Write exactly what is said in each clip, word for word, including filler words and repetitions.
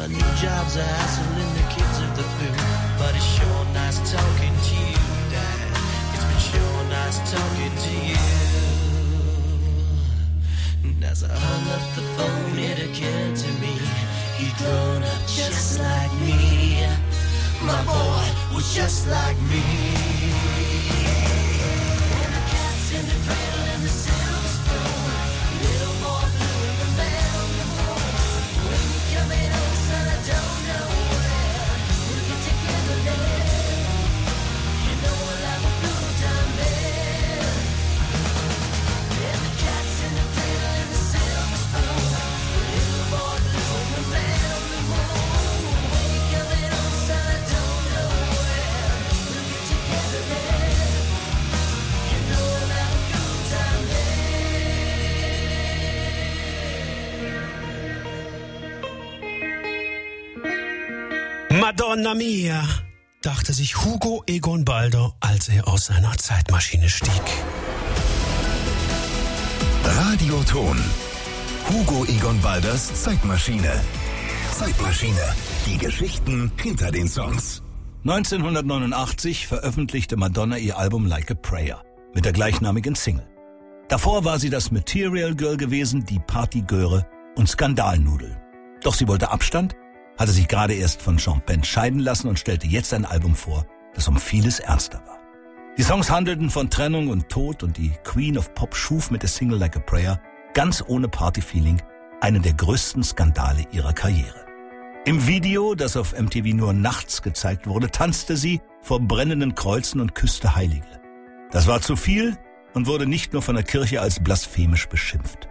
my new job's a hassle and the kids are the boo. But it's sure nice talking to you, Dad. It's been sure nice talking to you. And as I hung up the phone, it occurred to me, he'd grown up just like me. My boy was just like me. And the cat's in the cradle and the silver spoon. Little more blue in the man on the moon. When you coming home, son, I don't know where. We'll get together there. You know we'll have a good time there. And the cat's in the cradle and the silver spoon. Little more blue in the man on the moon. When you coming home, son, I don't know where. We'll get together there. You know we'll have a good time there. Madonna mia, dachte sich Hugo Egon Balder, als er aus seiner Zeitmaschine stieg. Radioton. Hugo Egon Balders Zeitmaschine. Zeitmaschine. Die Geschichten hinter den Songs. neunzehnhundertneunundachtzig veröffentlichte Madonna ihr Album Like a Prayer mit der gleichnamigen Single. Davor war sie das Material Girl gewesen, die Partygöre und Skandalnudel. Doch sie wollte Abstand, hatte sich gerade erst von Sean Penn scheiden lassen und stellte jetzt ein Album vor, das um vieles ernster war. Die Songs handelten von Trennung und Tod und die Queen of Pop schuf mit der Single Like a Prayer ganz ohne Partyfeeling einen der größten Skandale ihrer Karriere. Im Video, das auf M T V nur nachts gezeigt wurde, tanzte sie vor brennenden Kreuzen und küsste Heilige. Das war zu viel und wurde nicht nur von der Kirche als blasphemisch beschimpft.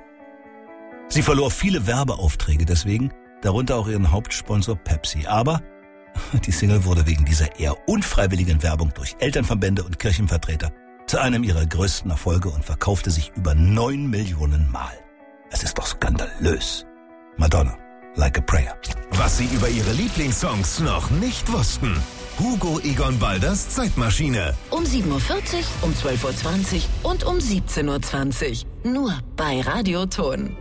Sie verlor viele Werbeaufträge deswegen, darunter auch ihren Hauptsponsor Pepsi. Aber die Single wurde wegen dieser eher unfreiwilligen Werbung durch Elternverbände und Kirchenvertreter zu einem ihrer größten Erfolge und verkaufte sich über neun Millionen Mal. Es ist doch skandalös. Madonna, Like a Prayer. Was Sie über Ihre Lieblingssongs noch nicht wussten. Hugo Egon Balders Zeitmaschine. Um sieben Uhr vierzig, um zwölf Uhr zwanzig und um siebzehn Uhr zwanzig. Nur bei Radioton.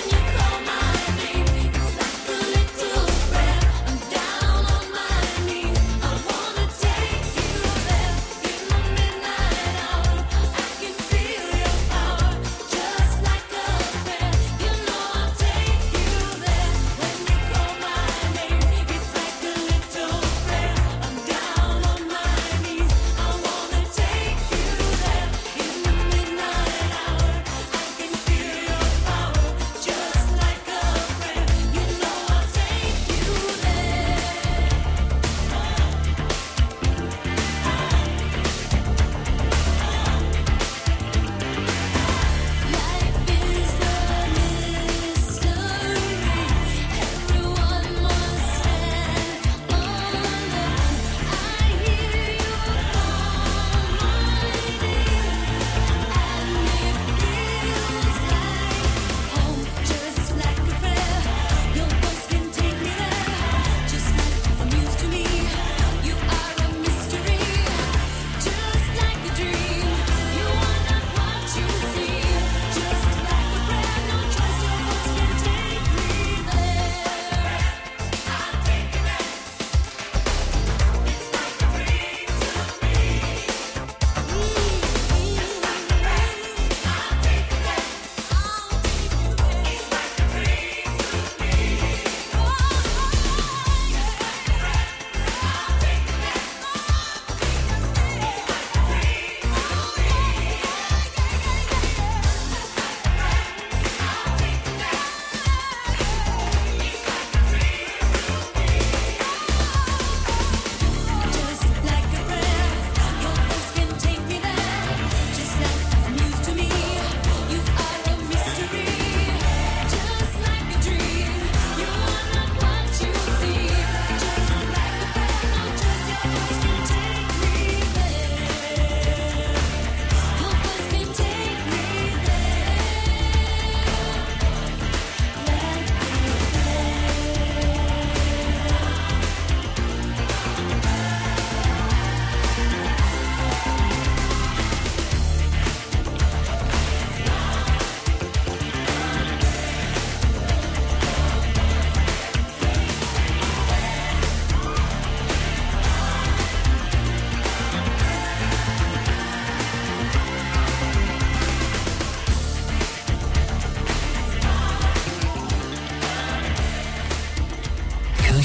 Down on my knees.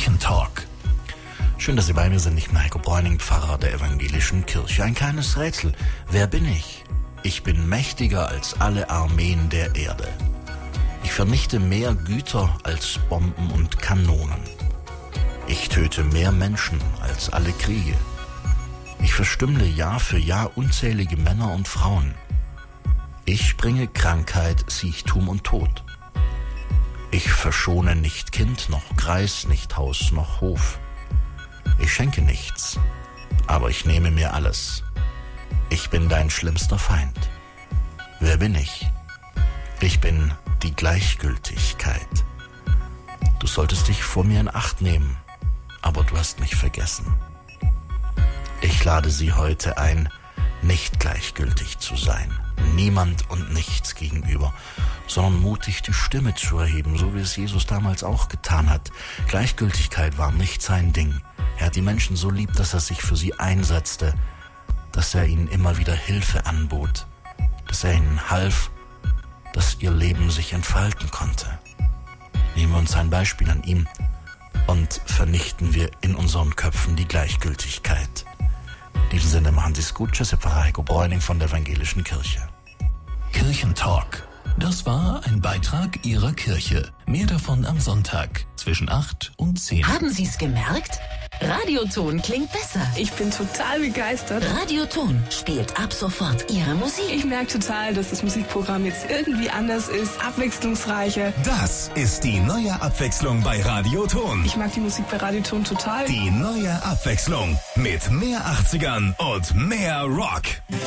Kirchentalk. Schön, dass Sie bei mir sind. Ich bin Heiko Bräuning, Pfarrer der Evangelischen Kirche. Ein kleines Rätsel. Wer bin ich? Ich bin mächtiger als alle Armeen der Erde. Ich vernichte mehr Güter als Bomben und Kanonen. Ich töte mehr Menschen als alle Kriege. Ich verstümmle Jahr für Jahr unzählige Männer und Frauen. Ich bringe Krankheit, Siechtum und Tod. Ich verschone nicht Kind noch Greis, nicht Haus noch Hof. Ich schenke nichts, aber ich nehme mir alles. Ich bin dein schlimmster Feind. Wer bin ich? Ich bin die Gleichgültigkeit. Du solltest dich vor mir in Acht nehmen, aber du hast mich vergessen. Ich lade Sie heute ein, nicht gleichgültig zu sein, niemand und nichts gegenüber, sondern mutig die Stimme zu erheben, so wie es Jesus damals auch getan hat. Gleichgültigkeit war nicht sein Ding. Er hat die Menschen so lieb, dass er sich für sie einsetzte, dass er ihnen immer wieder Hilfe anbot, dass er ihnen half, dass ihr Leben sich entfalten konnte. Nehmen wir uns ein Beispiel an ihm und vernichten wir in unseren Köpfen die Gleichgültigkeit. In diesem Sinne machen Sie es gut. Tschüss, Herr Pfarrer Heiko Bräuning von der Evangelischen Kirche. Kirchentalk. Das war ein Beitrag Ihrer Kirche. Mehr davon am Sonntag zwischen acht und zehn. Haben Sie es gemerkt? Radioton klingt besser. Ich bin total begeistert. Radioton spielt ab sofort Ihre Musik. Ich merke total, dass das Musikprogramm jetzt irgendwie anders ist, abwechslungsreicher. Das ist die neue Abwechslung bei Radioton. Ich mag die Musik bei Radioton total. Die neue Abwechslung mit mehr achtzigern und mehr Rock.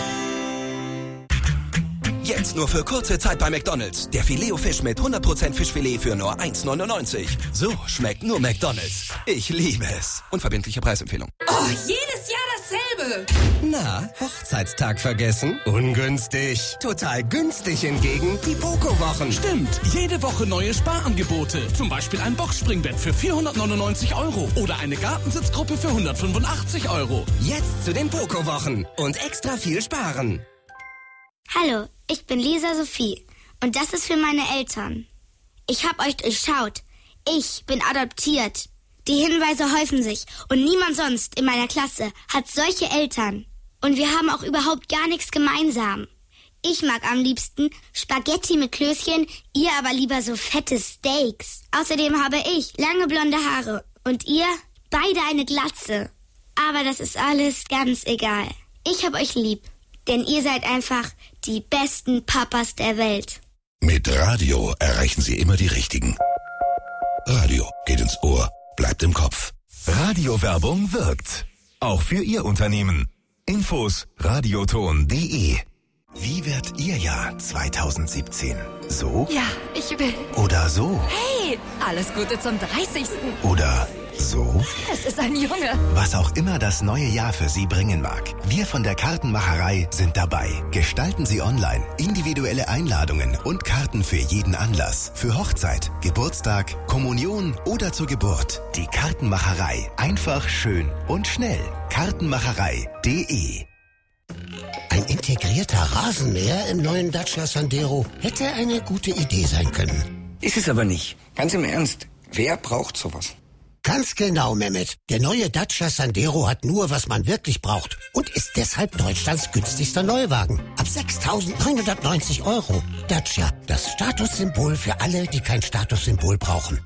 Jetzt nur für kurze Zeit bei McDonald's. Der Filet-O-Fisch mit hundert Prozent Fischfilet für nur eins neunundneunzig. So schmeckt nur McDonald's. Ich liebe es. Unverbindliche Preisempfehlung. Oh, jedes Jahr dasselbe. Na, Hochzeitstag vergessen? Ungünstig. Total günstig hingegen die Poco-Wochen. Stimmt. Jede Woche neue Sparangebote. Zum Beispiel ein Boxspringbett für vierhundertneunundneunzig Euro oder eine Gartensitzgruppe für hundertfünfundachtzig Euro. Jetzt zu den Poco-Wochen und extra viel sparen. Hallo, ich bin Lisa Sophie und das ist für meine Eltern. Ich hab euch durchschaut. Ich bin adoptiert. Die Hinweise häufen sich und niemand sonst in meiner Klasse hat solche Eltern. Und wir haben auch überhaupt gar nichts gemeinsam. Ich mag am liebsten Spaghetti mit Klößchen, ihr aber lieber so fette Steaks. Außerdem habe ich lange blonde Haare und ihr beide eine Glatze. Aber das ist alles ganz egal. Ich hab euch lieb. Denn ihr seid einfach die besten Papas der Welt. Mit Radio erreichen Sie immer die Richtigen. Radio geht ins Ohr, bleibt im Kopf. Radiowerbung wirkt. Auch für Ihr Unternehmen. Infos radioton punkt de. Wie wird Ihr Jahr zweitausendsiebzehn? So? Ja, ich will. Oder so? Hey, alles Gute zum dreißigsten Oder so? Es ist ein Junge. Was auch immer das neue Jahr für Sie bringen mag. Wir von der Kartenmacherei sind dabei. Gestalten Sie online individuelle Einladungen und Karten für jeden Anlass. Für Hochzeit, Geburtstag, Kommunion oder zur Geburt. Die Kartenmacherei. Einfach, schön und schnell. kartenmacherei punkt de. Ein integrierter Rasenmäher im neuen Dacia Sandero hätte eine gute Idee sein können. Ist es aber nicht. Ganz im Ernst. Wer braucht sowas? Ganz genau, Mehmet. Der neue Dacia Sandero hat nur, was man wirklich braucht und ist deshalb Deutschlands günstigster Neuwagen. Ab sechstausendneunhundertneunzig Euro. Dacia, das Statussymbol für alle, die kein Statussymbol brauchen.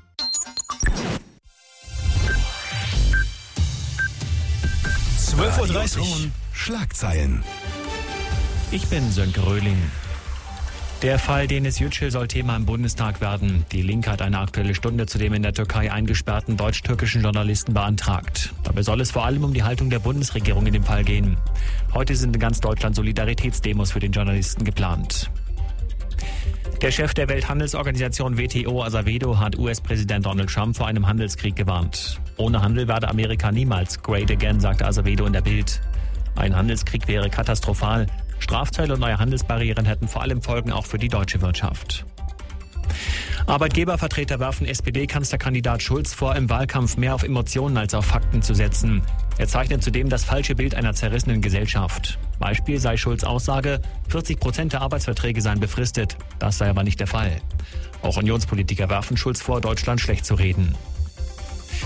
zwölf Uhr dreißig. Schlagzeilen. Ich bin Sönke Röhling. Der Fall Deniz Yücel soll Thema im Bundestag werden. Die Linke hat eine Aktuelle Stunde zu dem in der Türkei eingesperrten deutsch-türkischen Journalisten beantragt. Dabei soll es vor allem um die Haltung der Bundesregierung in dem Fall gehen. Heute sind in ganz Deutschland Solidaritätsdemos für den Journalisten geplant. Der Chef der Welthandelsorganisation W T O, Azevedo, hat U S-Präsident Donald Trump vor einem Handelskrieg gewarnt. Ohne Handel werde Amerika niemals great again, sagte Azevedo in der Bild. Ein Handelskrieg wäre katastrophal. Strafzölle und neue Handelsbarrieren hätten vor allem Folgen auch für die deutsche Wirtschaft. Arbeitgebervertreter werfen S P D-Kanzlerkandidat Schulz vor, im Wahlkampf mehr auf Emotionen als auf Fakten zu setzen. Er zeichnet zudem das falsche Bild einer zerrissenen Gesellschaft. Beispiel sei Schulz' Aussage, vierzig Prozent der Arbeitsverträge seien befristet. Das sei aber nicht der Fall. Auch Unionspolitiker werfen Schulz vor, Deutschland schlecht zu reden.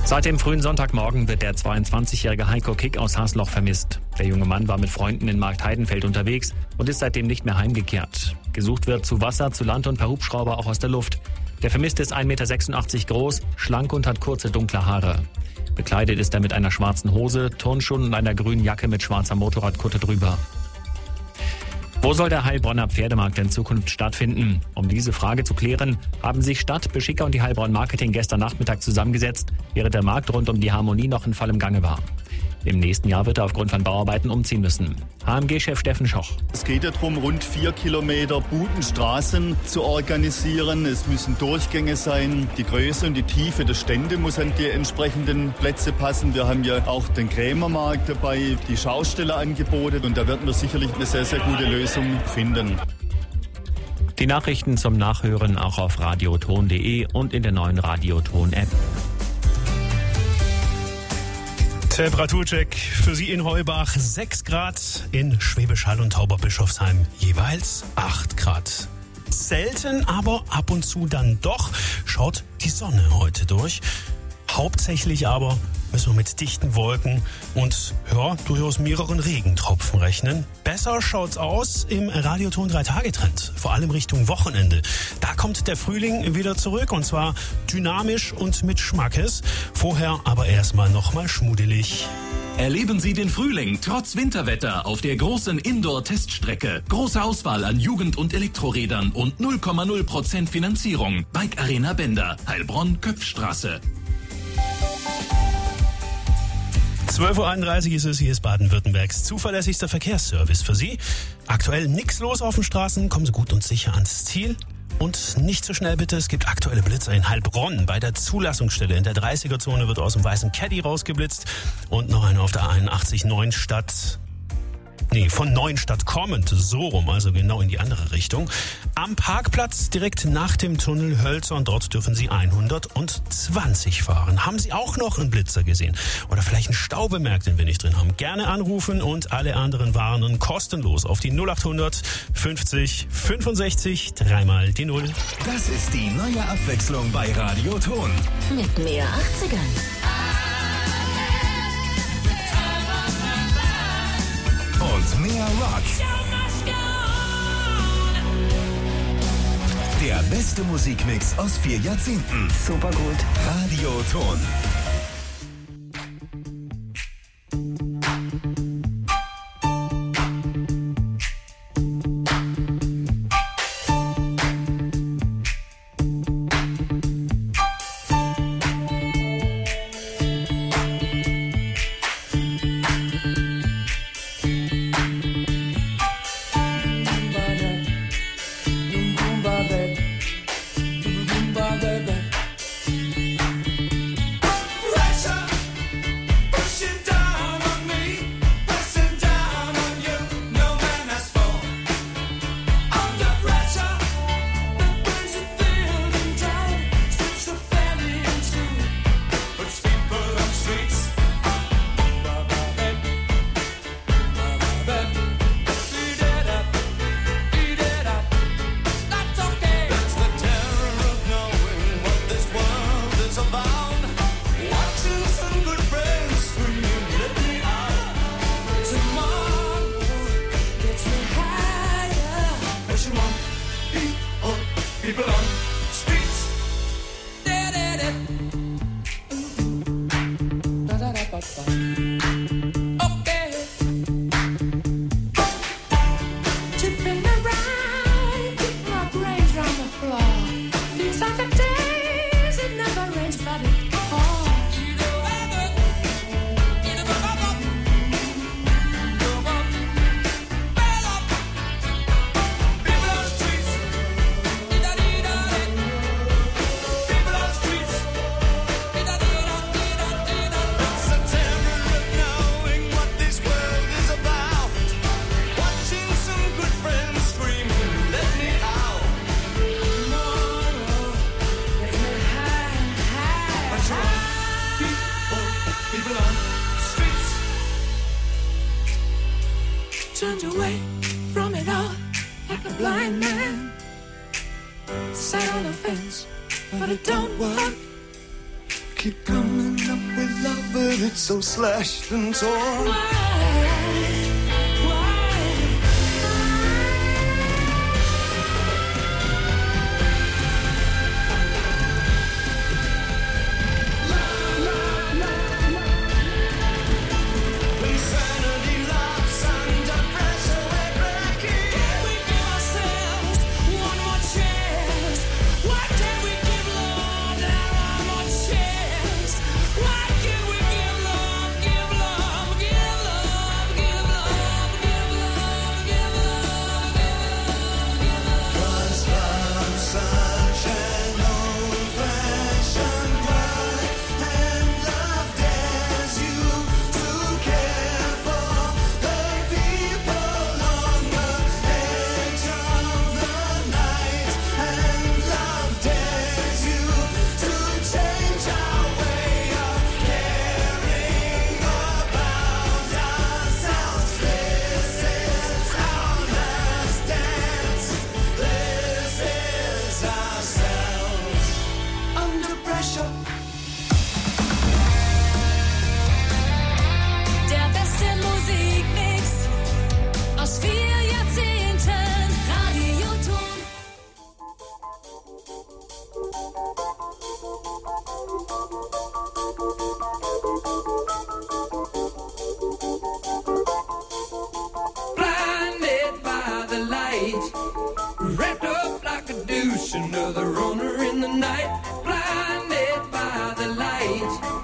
Seit dem frühen Sonntagmorgen wird der zweiundzwanzigjährige Heiko Kick aus Hasloch vermisst. Der junge Mann war mit Freunden in Marktheidenfeld unterwegs und ist seitdem nicht mehr heimgekehrt. Gesucht wird zu Wasser, zu Land und per Hubschrauber auch aus der Luft. Der Vermisste ist ein Meter sechsundachtzig groß, schlank und hat kurze dunkle Haare. Bekleidet ist er mit einer schwarzen Hose, Turnschuhen und einer grünen Jacke mit schwarzer Motorradkutte drüber. Wo soll der Heilbronner Pferdemarkt in Zukunft stattfinden? Um diese Frage zu klären, haben sich Stadt, Beschicker und die Heilbronn Marketing gestern Nachmittag zusammengesetzt, während der Markt rund um die Harmonie noch in vollem Gange war. Im nächsten Jahr wird er aufgrund von Bauarbeiten umziehen müssen. H M G-Chef Steffen Schoch. Es geht ja darum, rund vier Kilometer Budenstraßen zu organisieren. Es müssen Durchgänge sein. Die Größe und die Tiefe der Stände muss an die entsprechenden Plätze passen. Wir haben ja auch den Krämermarkt dabei, die Schaustellerangebote. Und da werden wir sicherlich eine sehr, sehr gute Lösung finden. Die Nachrichten zum Nachhören auch auf radioton punkt de und in der neuen Radioton-App. Temperaturcheck für Sie in Heubach sechs Grad, in Schwäbisch Hall und Tauberbischofsheim jeweils acht Grad. Selten, aber ab und zu dann doch schaut die Sonne heute durch. Hauptsächlich aber müssen wir mit dichten Wolken und ja, durchaus mehreren Regentropfen rechnen. Besser schaut's aus im Radioton drei Tage Trend, vor allem Richtung Wochenende. Da kommt der Frühling wieder zurück und zwar dynamisch und mit Schmackes. Vorher aber erstmal nochmal schmuddelig. Erleben Sie den Frühling trotz Winterwetter auf der großen Indoor-Teststrecke. Große Auswahl an Jugend- und Elektrorädern und null Komma null Prozent Finanzierung. Bike Arena Bender, Heilbronn-Köpfstraße. zwölf Uhr einunddreißig ist es, hier ist Baden-Württembergs zuverlässigster Verkehrsservice für Sie. Aktuell nichts los auf den Straßen, kommen Sie gut und sicher ans Ziel. Und nicht so schnell bitte, es gibt aktuelle Blitzer in Heilbronn. Bei der Zulassungsstelle in der dreißiger-Zone wird aus dem weißen Caddy rausgeblitzt. Und noch eine auf der einundachtzig Neustadt. Nee, von Neustadt kommend, so rum, also genau in die andere Richtung. Am Parkplatz direkt nach dem Tunnel Hölzer und dort dürfen Sie hundertzwanzig fahren. Haben Sie auch noch einen Blitzer gesehen? Oder vielleicht einen Stau bemerkt, den wir nicht drin haben? Gerne anrufen und alle anderen warnen kostenlos auf die null achthundert fünfzig fünfundsechzig, dreimal die Null. Das ist die neue Abwechslung bei Radioton. Mit mehr achtzigern. Und mehr Rock. Der beste Musikmix aus vier Jahrzehnten. Super gut. Radioton. Turned away from it all like a blind man. Sat on the fence, but it don't work. Keep coming up spirit so slashed and torn. Wrapped up like a douche, another runner in the night. Blinded by the light.